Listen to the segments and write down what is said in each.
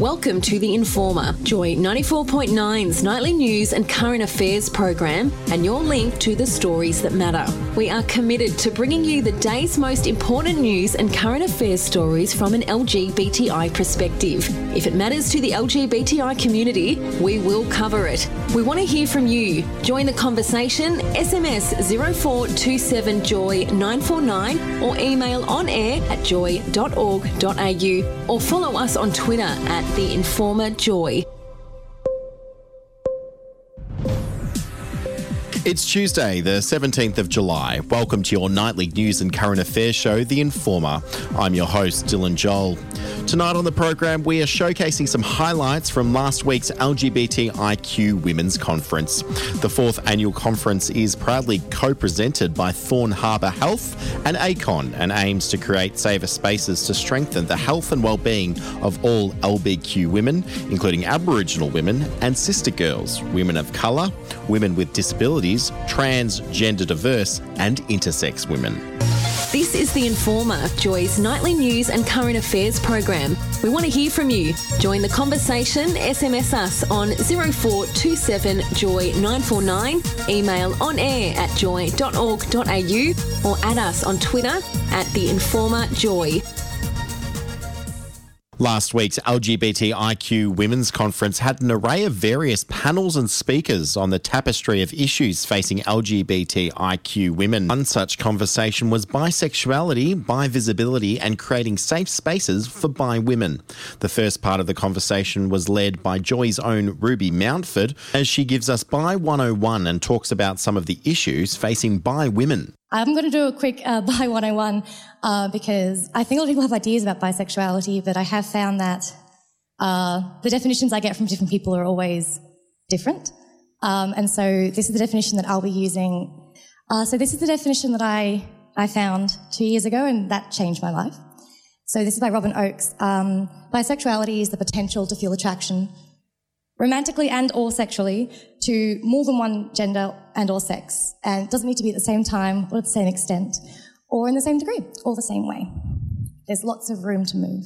Welcome to The Informer, Joy 94.9's nightly news and current affairs program, and your link to the stories that matter. We are committed to bringing you the day's most important news and current affairs stories from an LGBTI perspective. If it matters to the LGBTI community, we will cover it. We want to hear from you. Join the conversation, SMS 0427 JOY 949 or email onair@joy.org.au or follow us on Twitter at The Informer Joy. It's Tuesday, the 17th of July. Welcome to your nightly news and current affairs show, The Informer. I'm your host, Dylan Joel. Tonight on the program, we are showcasing some highlights from last week's LGBTIQ Women's Conference. The fourth annual conference is proudly co-presented by Thorn Harbour Health and ACON and aims to create safer spaces to strengthen the health and well-being of all LBQ women, including Aboriginal women and sister girls, women of colour, women with disabilities, trans, gender diverse and intersex women. This is The Informer, Joy's nightly news and current affairs program. We want to hear from you. Join the conversation, SMS us on 0427 JOY 949, email onair@joy.org.au or add us on Twitter at The Informer Joy. Last week's LGBTIQ Women's Conference had an array of various panels and speakers on the tapestry of issues facing LGBTIQ women. One such conversation was bisexuality, bi-visibility and creating safe spaces for bi women. The first part of the conversation was led by Joy's own Ruby Mountford as she gives us Bi 101 and talks about some of the issues facing bi women. I'm going to do a quick Bi 101 because I think a lot of people have ideas about bisexuality, but I have found that the definitions I get from different people are always different. And so this is the definition that I'll be using. So this is the definition that I found 2 years ago, and that changed my life. So this is by Robin Oakes. Bisexuality is the potential to feel attraction romantically and or sexually to more than one gender and or sex. And it doesn't need to be at the same time or at the same extent or in the same degree or the same way. There's lots of room to move.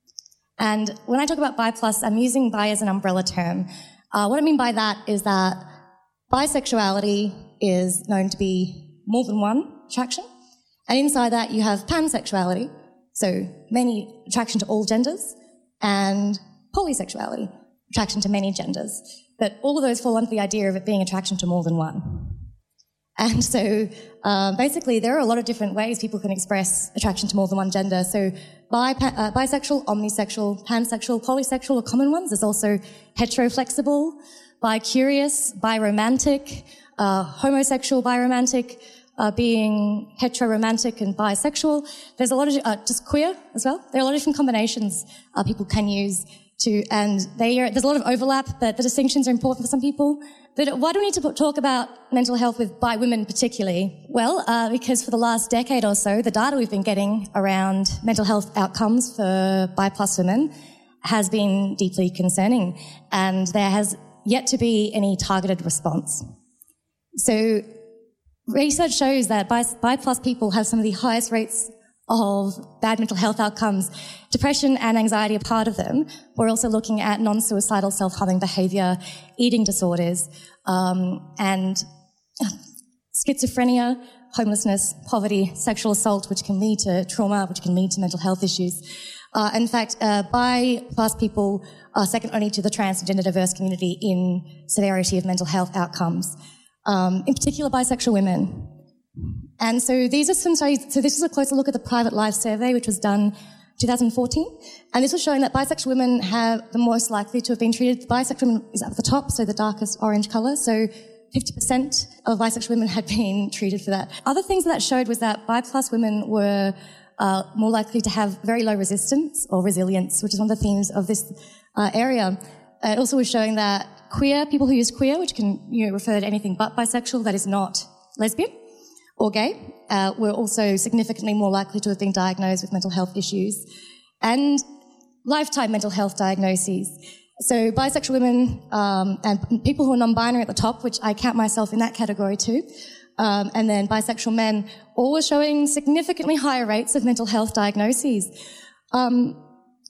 And when I talk about bi plus, I'm using bi as an umbrella term. What I mean by that is that bisexuality is known to be more than one attraction. And inside that you have pansexuality, so many attraction to all genders, and polysexuality, attraction to many genders. But all of those fall under the idea of it being attraction to more than one. And so basically there are a lot of different ways people can express attraction to more than one gender. So bisexual, omnisexual, pansexual, polysexual are common ones. There's also heteroflexible, bi-curious, bi-romantic, homosexual, bi-romantic, being heteroromantic and bisexual. There's a lot of, just queer as well. There are a lot of different combinations people can use and there's a lot of overlap, but the distinctions are important for some people. But why do we need to talk about mental health with bi women particularly? Well, because for the last decade or so, the data we've been getting around mental health outcomes for bi plus women has been deeply concerning, and there has yet to be any targeted response. So research shows that bi plus people have some of the highest rates of bad mental health outcomes. Depression and anxiety are part of them. We're also looking at non-suicidal self-harming behaviour, eating disorders, and schizophrenia, homelessness, poverty, sexual assault, which can lead to trauma, which can lead to mental health issues. In fact, bi plus people are second only to the trans and gender diverse community in severity of mental health outcomes, in particular bisexual women. And so these are some studies. So this is a closer look at the Private Life Survey, which was done 2014. And this was showing that bisexual women have the most likely to have been treated. Bisexual women is at the top, so the darkest orange colour. So 50% of bisexual women had been treated for that. Other things that showed was that bi plus women were more likely to have very low resistance or resilience, which is one of the themes of this area. It also was showing that queer, people who use queer, which can refer to anything but bisexual, that is not lesbian or gay, were also significantly more likely to have been diagnosed with mental health issues and lifetime mental health diagnoses. So bisexual women and people who are non-binary at the top, which I count myself in that category too, and then bisexual men, all were showing significantly higher rates of mental health diagnoses.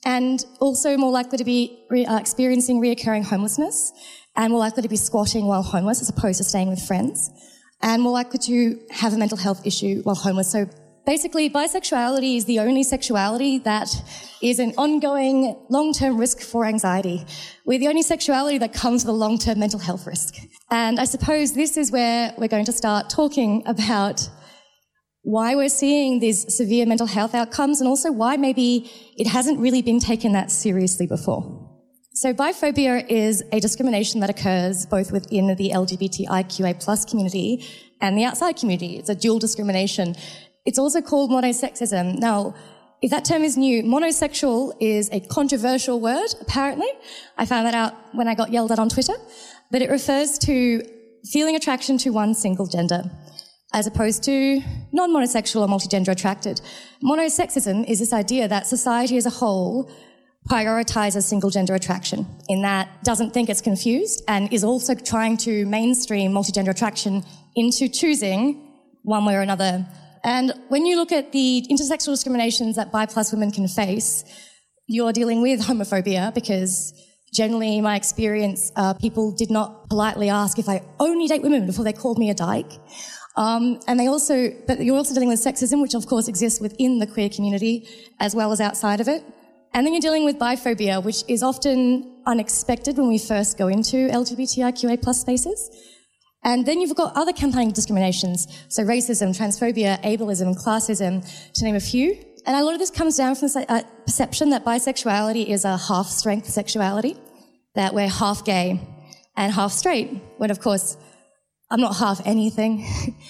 and also more likely to be experiencing reoccurring homelessness, and more likely to be squatting while homeless as opposed to staying with friends, and more likely to have a mental health issue while homeless. So basically, bisexuality is the only sexuality that is an ongoing long-term risk for anxiety. We're the only sexuality that comes with a long-term mental health risk. And I suppose this is where we're going to start talking about why we're seeing these severe mental health outcomes, and also why maybe it hasn't really been taken that seriously before. So biphobia is a discrimination that occurs both within the LGBTIQA+ community and the outside community. It's a dual discrimination. It's also called monosexism. Now, if that term is new, monosexual is a controversial word, apparently. I found that out when I got yelled at on Twitter. But it refers to feeling attraction to one single gender, as opposed to non-monosexual or multigender attracted. Monosexism is this idea that society as a whole prioritizes single gender attraction, in that doesn't think it's confused and is also trying to mainstream multigender attraction into choosing one way or another. And when you look at the intersexual discriminations that bi+ women can face, you're dealing with homophobia, because generally, in my experience, people did not politely ask if I only date women before they called me a dyke. But you're also dealing with sexism, which of course exists within the queer community as well as outside of it. And then you're dealing with biphobia, which is often unexpected when we first go into LGBTIQA+ spaces. And then you've got other campaigning discriminations, so racism, transphobia, ableism, classism, to name a few. And a lot of this comes down from this perception that bisexuality is a half-strength sexuality, that we're half gay and half straight, when of course I'm not half anything.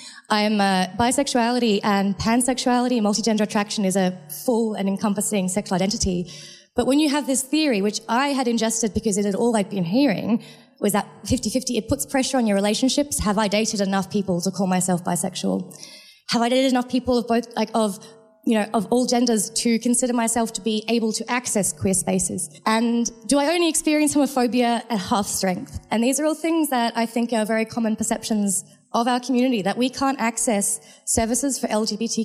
Bisexuality and pansexuality, multigender attraction, is a full and encompassing sexual identity. But when you have this theory, which I had ingested because it had all I'd been hearing, was that 50-50, it puts pressure on your relationships. Have I dated enough people to call myself bisexual? Have I dated enough people of all genders to consider myself to be able to access queer spaces? And do I only experience homophobia at half strength? And these are all things that I think are very common perceptions of our community, that we can't access services for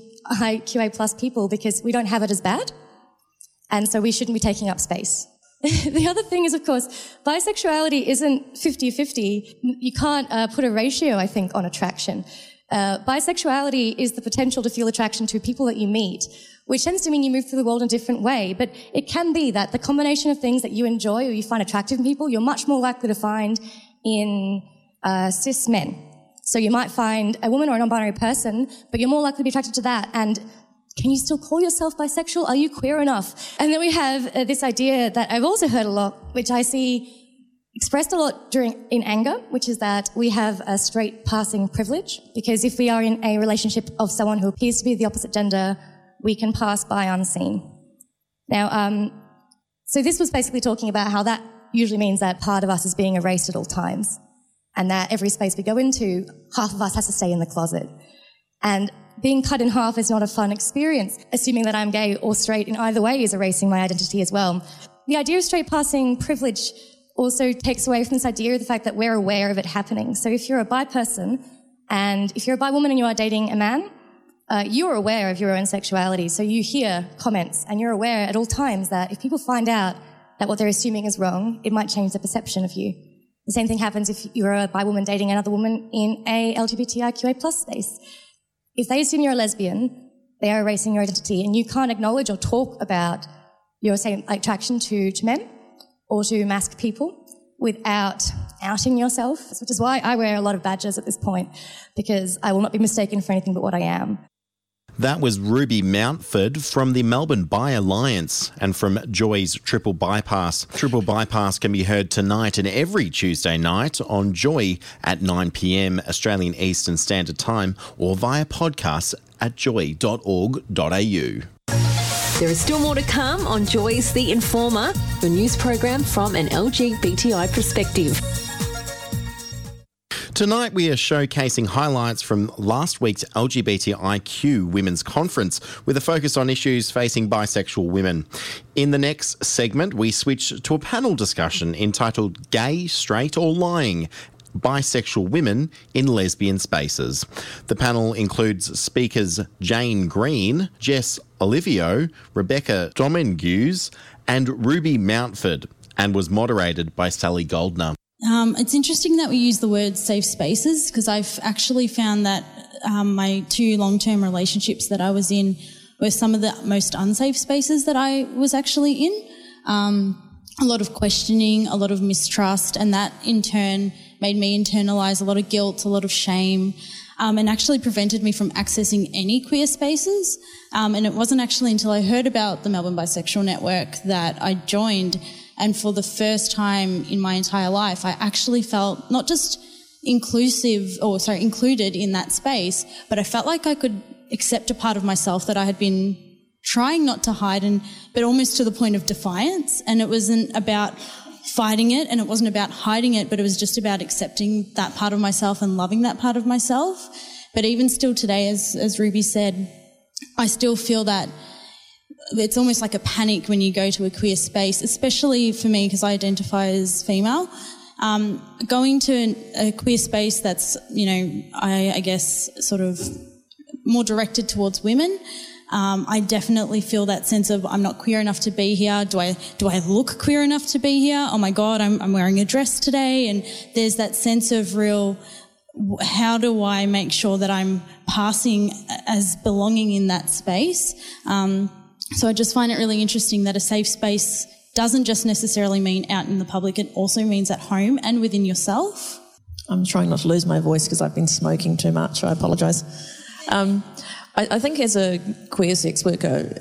LGBTIQA+ people because we don't have it as bad. And so we shouldn't be taking up space. The other thing is, of course, bisexuality isn't 50-50. You can't put a ratio, I think, on attraction. Bisexuality is the potential to feel attraction to people that you meet, which tends to mean you move through the world in a different way. But it can be that the combination of things that you enjoy or you find attractive in people, you're much more likely to find in cis men. So you might find a woman or a non-binary person, but you're more likely to be attracted to that. And can you still call yourself bisexual? Are you queer enough? And then we have this idea that I've also heard a lot, which I see expressed a lot in anger, which is that we have a straight passing privilege, because if we are in a relationship of someone who appears to be the opposite gender, we can pass by unseen. Now, so this was basically talking about how that usually means that part of us is being erased at all times, and that every space we go into, half of us has to stay in the closet. And being cut in half is not a fun experience. Assuming that I'm gay or straight in either way is erasing my identity as well. The idea of straight passing privilege also takes away from this idea of the fact that we're aware of it happening. So if you're a bi person, and if you're a bi woman and you are dating a man, you're aware of your own sexuality. So you hear comments, and you're aware at all times that if people find out that what they're assuming is wrong, it might change the perception of you. The same thing happens if you're a bi woman dating another woman in a LGBTIQA+ space. If they assume you're a lesbian, they are erasing your identity, and you can't acknowledge or talk about your same attraction to men or to masked people without outing yourself, which is why I wear a lot of badges at this point, because I will not be mistaken for anything but what I am. That was Ruby Mountford from the Melbourne Bi Alliance and from Joy's Triple Bypass. Triple Bypass can be heard tonight and every Tuesday night on Joy at 9 p.m. Australian Eastern Standard Time, or via podcasts at joy.org.au. There is still more to come on Joy's The Informer, the news program from an LGBTI perspective. Tonight we are showcasing highlights from last week's LGBTIQ Women's Conference with a focus on issues facing bisexual women. In the next segment, we switch to a panel discussion entitled Gay, Straight or Lying? Bisexual Women in Lesbian Spaces. The panel includes speakers Jane Green, Jess Olivio, Rebecca Dominguez and Ruby Mountford, and was moderated by Sally Goldner. It's interesting that we use the word safe spaces, because I've actually found that my 2 long-term relationships that I was in were some of the most unsafe spaces that I was actually in. A lot of questioning, a lot of mistrust, and that in turn made me internalise a lot of guilt, a lot of shame, and actually prevented me from accessing any queer spaces. And it wasn't actually until I heard about the Melbourne Bisexual Network that I joined, and for the first time in my entire life, I actually felt not just included in that space, but I felt like I could accept a part of myself that I had been trying not to hide, but almost to the point of defiance. And it wasn't about fighting it, and it wasn't about hiding it, but it was just about accepting that part of myself and loving that part of myself. But even still today, as Ruby said, I still feel that it's almost like a panic when you go to a queer space, especially for me because I identify as female. Going to a queer space that's, I guess sort of more directed towards women, I definitely feel that sense of I'm not queer enough to be here. Do I look queer enough to be here? Oh my God, I'm wearing a dress today. And there's that sense of real, how do I make sure that I'm passing as belonging in that space? So I just find it really interesting that a safe space doesn't just necessarily mean out in the public, it also means at home and within yourself. I'm trying not to lose my voice because I've been smoking too much. I apologise. I think as a queer sex worker,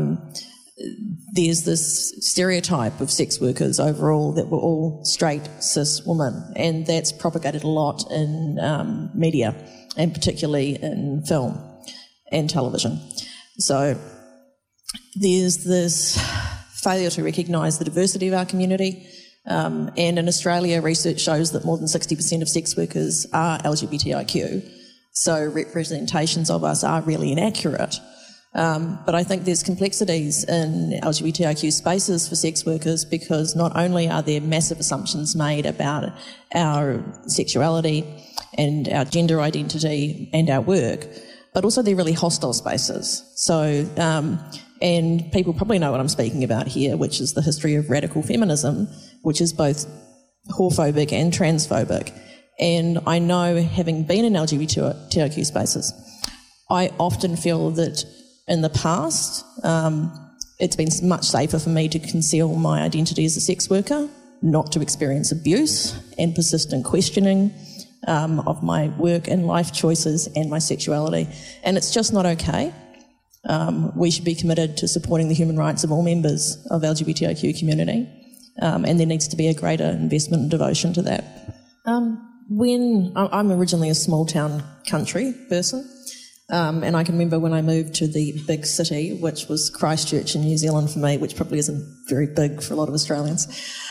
there's this stereotype of sex workers overall that we're all straight, cis women, and that's propagated a lot in media, and particularly in film and television. So there's this failure to recognise the diversity of our community, and in Australia, research shows that more than 60% of sex workers are LGBTIQ. So representations of us are really inaccurate. But I think there's complexities in LGBTIQ spaces for sex workers because not only are there massive assumptions made about our sexuality and our gender identity and our work, but also they're really hostile spaces. So, and people probably know what I'm speaking about here, which is the history of radical feminism, which is both whorephobic and transphobic. And I know, having been in LGBTIQ spaces, I often feel that in the past, it's been much safer for me to conceal my identity as a sex worker, not to experience abuse and persistent questioning of my work and life choices and my sexuality. And it's just not okay. We should be committed to supporting the human rights of all members of the LGBTIQ community, and there needs to be a greater investment and devotion to that. When I'm originally a small town country person, and I can remember when I moved to the big city, which was Christchurch in New Zealand for me, which probably isn't very big for a lot of Australians.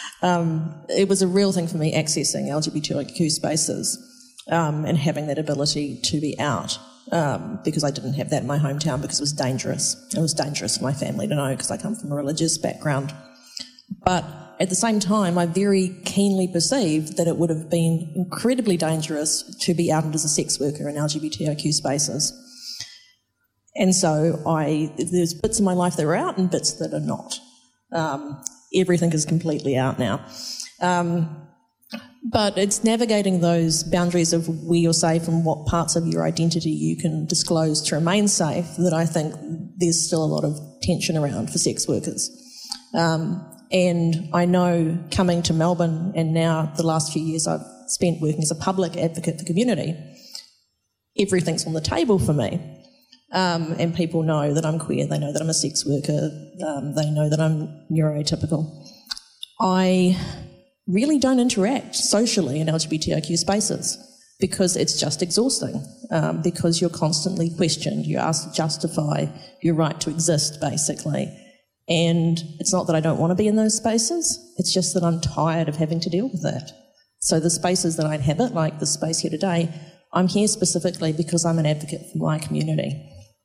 It was a real thing for me accessing LGBTIQ spaces and having that ability to be out, because I didn't have that in my hometown because it was dangerous. It was dangerous for my family to know because I come from a religious background. But at the same time, I very keenly perceived that it would have been incredibly dangerous to be outed as a sex worker in LGBTIQ spaces. And so there's bits of my life that are out and bits that are not. Everything is completely out now. But it's navigating those boundaries of where you're safe and what parts of your identity you can disclose to remain safe that I think there's still a lot of tension around for sex workers. And I know coming to Melbourne, and now the last few years I've spent working as a public advocate for community, everything's on the table for me. And people know that I'm queer, they know that I'm a sex worker, they know that I'm neurotypical. I really don't interact socially in LGBTIQ spaces because it's just exhausting, because you're constantly questioned, you're asked to justify your right to exist, basically. And it's not that I don't want to be in those spaces, it's just that I'm tired of having to deal with that. So the spaces that I inhabit, like the space here today, I'm here specifically because I'm an advocate for my community.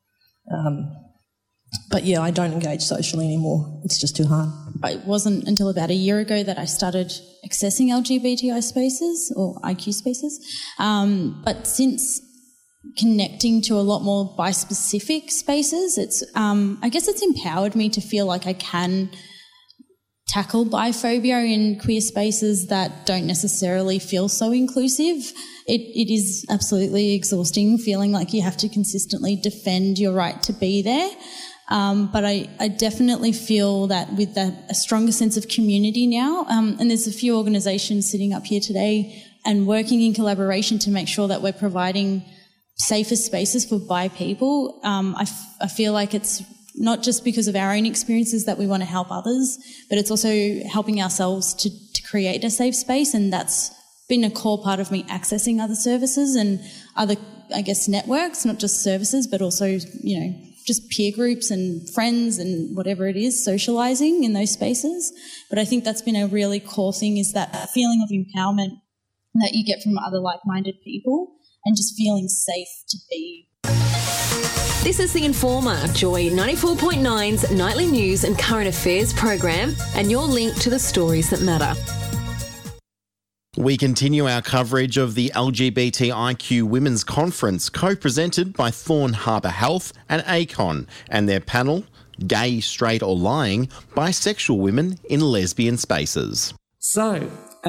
But yeah, I don't engage socially anymore. It's just too hard. It wasn't until about a year ago that I started accessing LGBTI spaces or IQ spaces. But since connecting to a lot more bi-specific spaces, it's I guess it's empowered me to feel like I can tackle biphobia in queer spaces that don't necessarily feel so inclusive. It is absolutely exhausting feeling like you have to consistently defend your right to be there. But I definitely feel that with a stronger sense of community now, and there's a few organisations sitting up here today and working in collaboration to make sure that we're providing safer spaces for bi people. I feel like it's not just because of our own experiences that we want to help others, but it's also helping ourselves to create a safe space, and that's been a core part of me accessing other services and other, I guess, networks, not just services, but also, just peer groups and friends and whatever it is, socialising in those spaces. But I think that's been a really core thing, is that feeling of empowerment that you get from other like-minded people and just feeling safe to be. This is The Informer, Joy 94.9's nightly news and current affairs program, and your link to the stories that matter. We continue our coverage of the LGBTIQ Women's Conference, co-presented by Thorn Harbour Health and ACON, and their panel, Gay, Straight or Lying, Bisexual Women in Lesbian Spaces. So,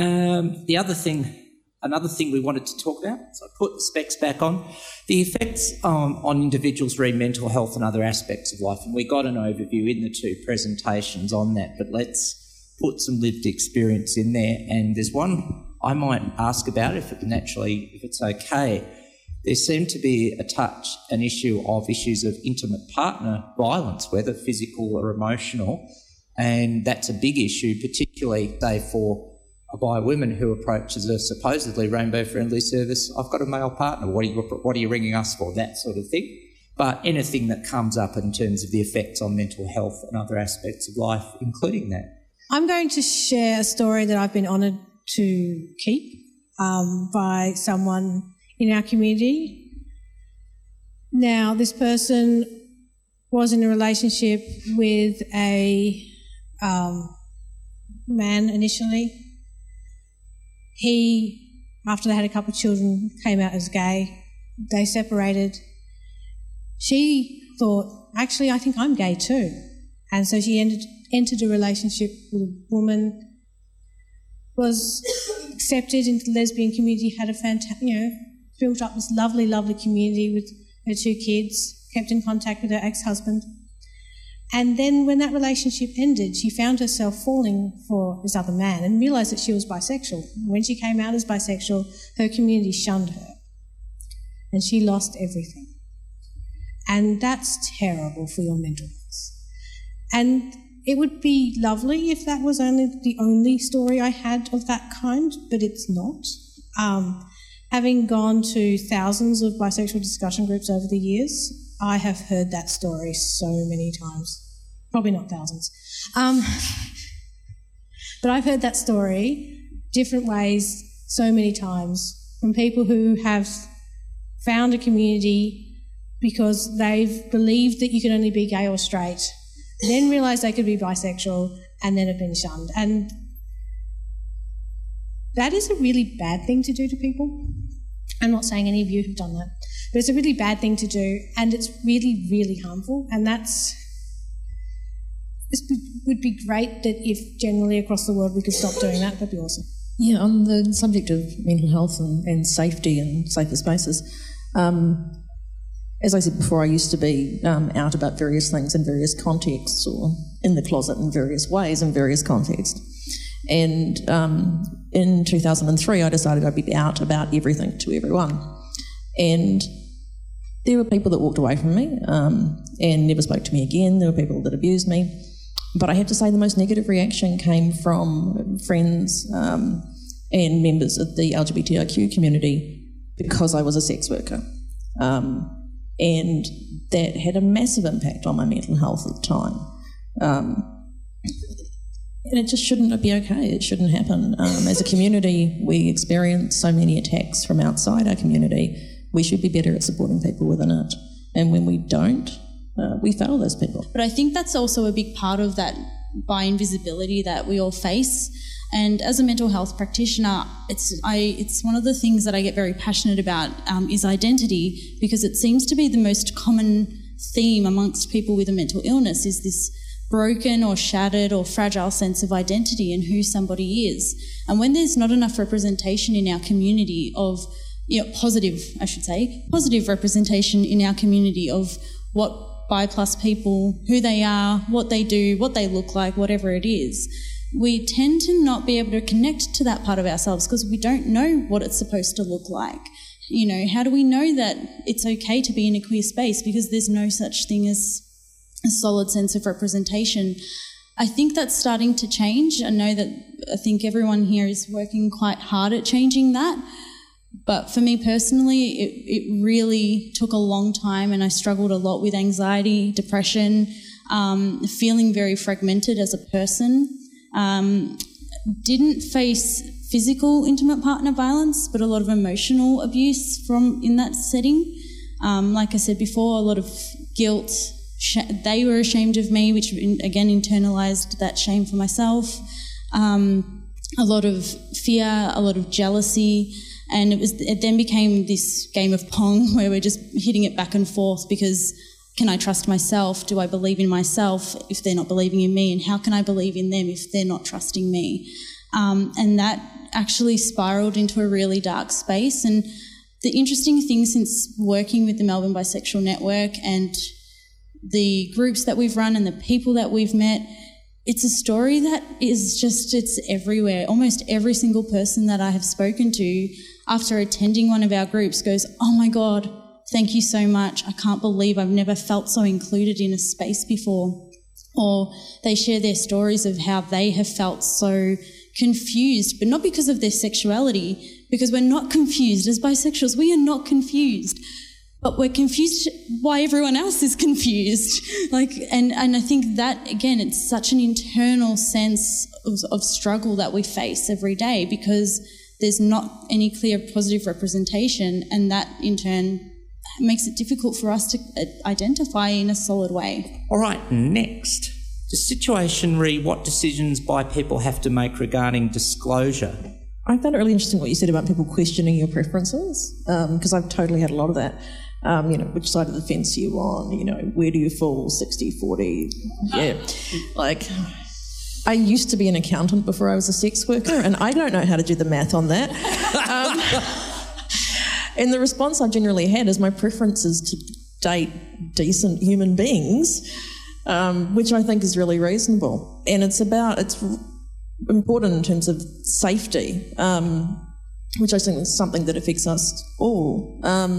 another thing we wanted to talk about, so I put the specs back on, the effects on individuals re mental health and other aspects of life. And we got an overview in the two presentations on that, but let's put some lived experience in there. And there's one I might ask about if it's okay. There seemed to be an issue of issues of intimate partner violence, whether physical or emotional. And that's a big issue, particularly, say, for a bi woman who approaches a supposedly rainbow-friendly service. I've got a male partner. What are you ringing us for? That sort of thing. But anything that comes up in terms of the effects on mental health and other aspects of life, including that. I'm going to share a story that I've been honoured to keep by someone in our community. Now, this person was in a relationship with a man initially. He, after they had a couple of children, came out as gay. They separated. She thought, actually, I think I'm gay too. And so she entered a relationship with a woman, was accepted into the lesbian community, had a built up this lovely, lovely community with her two kids, kept in contact with her ex-husband. And then when that relationship ended, she found herself falling for this other man and realised that she was bisexual. When she came out as bisexual, her community shunned her. And she lost everything. And that's terrible for your mental health. And it would be lovely if that was the only story I had of that kind, but it's not. Having gone to thousands of bisexual discussion groups over the years, I have heard that story so many times. Probably not thousands. But I've heard that story different ways so many times from people who have found a community because they've believed that you can only be gay or straight, then realised they could be bisexual, and then have been shunned. And that is a really bad thing to do to people. I'm not saying any of you have done that, but it's a really bad thing to do, and it's really, really harmful. And it would be great that if generally across the world we could stop doing that. That'd be awesome. Yeah, on the subject of mental health and safety and safer spaces, as I said before, I used to be out about various things in various contexts, or in the closet in various ways in various contexts. And in 2003, I decided I'd be out about everything to everyone. And there were people that walked away from me and never spoke to me again. There were people that abused me. But I have to say the most negative reaction came from friends and members of the LGBTIQ community because I was a sex worker. And that had a massive impact on my mental health at the time. And it just shouldn't be okay. It shouldn't happen. As a community, we experience so many attacks from outside our community. We should be better at supporting people within it. And when we don't, we fail those people. But I think that's also a big part of that bi invisibility that we all face. And as a mental health practitioner, it's one of the things that I get very passionate about is identity, because it seems to be the most common theme amongst people with a mental illness is this broken or shattered or fragile sense of identity and who somebody is. And when there's not enough representation in our community of, positive representation in our community of what bi-plus people, who they are, what they do, what they look like, whatever it is, we tend to not be able to connect to that part of ourselves because we don't know what it's supposed to look like. How do we know that it's okay to be in a queer space? Because there's no such thing as a solid sense of representation. I think that's starting to change. I think everyone here is working quite hard at changing that. But for me personally, it really took a long time, and I struggled a lot with anxiety, depression, feeling very fragmented as a person. Didn't face physical intimate partner violence, but a lot of emotional abuse in that setting. Like I said before, a lot of guilt. They were ashamed of me, which again internalised that shame for myself. A lot of fear, a lot of jealousy, and it then became this game of Pong where we're just hitting it back and forth because can I trust myself? Do I believe in myself if they're not believing in me? And how can I believe in them if they're not trusting me? And that actually spiralled into a really dark space. And the interesting thing since working with the Melbourne Bisexual Network and the groups that we've run and the people that we've met, it's a story that is just, it's everywhere. Almost every single person that I have spoken to after attending one of our groups goes, oh my God, thank you so much. I can't believe I've never felt so included in a space before. Or they share their stories of how they have felt so confused, but not because of their sexuality, because we're not confused as bisexuals. We are not confused. But we're confused why everyone else is confused. And I think that, again, it's such an internal sense of struggle that we face every day because there's not any clear positive representation, and that in turn makes it difficult for us to identify in a solid way. All right, next. The situation re what decisions bi people have to make regarding disclosure. I found it really interesting what you said about people questioning your preferences, because I've totally had a lot of that. Which side of the fence are you on? Where do you fall, 60, 40? Yeah. I used to be an accountant before I was a sex worker, and I don't know how to do the math on that. And the response I generally had is my preference is to date decent human beings, which I think is really reasonable. And it's important in terms of safety, which I think is something that affects us all.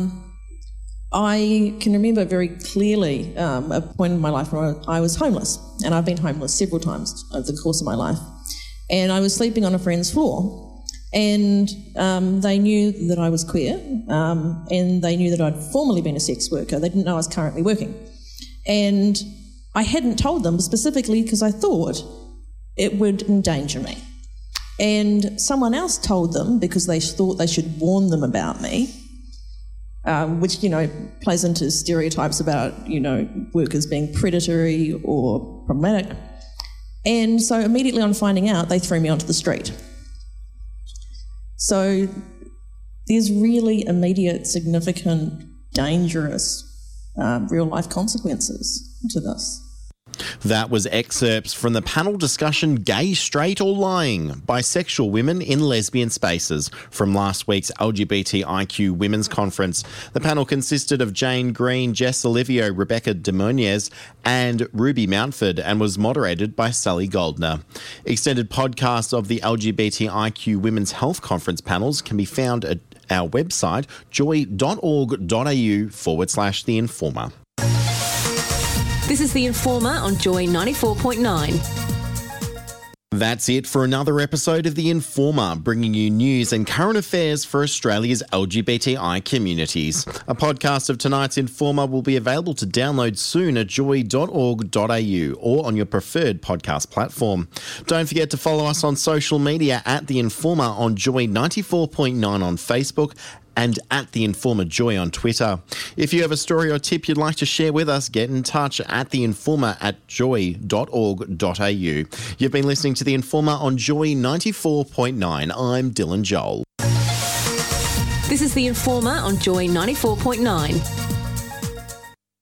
I can remember very clearly a point in my life where I was homeless, and I've been homeless several times over the course of my life. And I was sleeping on a friend's floor, and they knew that I was queer, and they knew that I'd formerly been a sex worker. They didn't know I was currently working. And I hadn't told them specifically because I thought it would endanger me. And someone else told them because they thought they should warn them about me, which, plays into stereotypes about, workers being predatory or problematic. And so immediately on finding out, they threw me onto the street. So there's really immediate, significant, dangerous, real-life consequences to this. That was excerpts from the panel discussion Gay, Straight or Lying? Bisexual Women in Lesbian Spaces from last week's LGBTIQ Women's Conference. The panel consisted of Jane Green, Jess Olivio, Rebecca de Muñez and Ruby Mountford and was moderated by Sally Goldner. Extended podcasts of the LGBTIQ Women's Health Conference panels can be found at our website joy.org.au/The Informer. This is The Informer on Joy 94.9. That's it for another episode of The Informer, bringing you news and current affairs for Australia's LGBTI communities. A podcast of tonight's Informer will be available to download soon at joy.org.au or on your preferred podcast platform. Don't forget to follow us on social media at The Informer on Joy 94.9 on Facebook and at The Informer Joy on Twitter. If you have a story or tip you'd like to share with us, get in touch at The Informer at joy.org.au. You've been listening to The Informer on Joy 94.9. I'm Dylan Joel. This is The Informer on Joy 94.9.